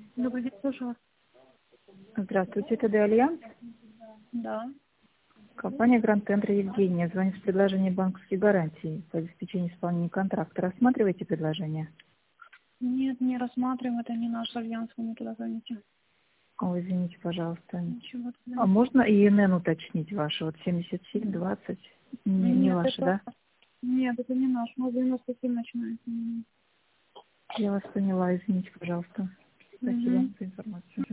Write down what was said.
Добрый день, слушаю вас. Здравствуйте, это Альянс. Да. Компания Гранд Центр Евгения. Звонит с предложением банковских гарантий по обеспечению исполнения контракта. Рассматриваете предложение? Нет, не рассматриваем, это не наш альянс, вы не туда звоните. Ой, извините, пожалуйста. Ничего. А можно ИНН уточнить ваши? Вот 7720. Не Нет, ваши, да? Нет, это не наш, мы 97 начинаем. Я вас поняла, извините, пожалуйста. Спасибо за информацию.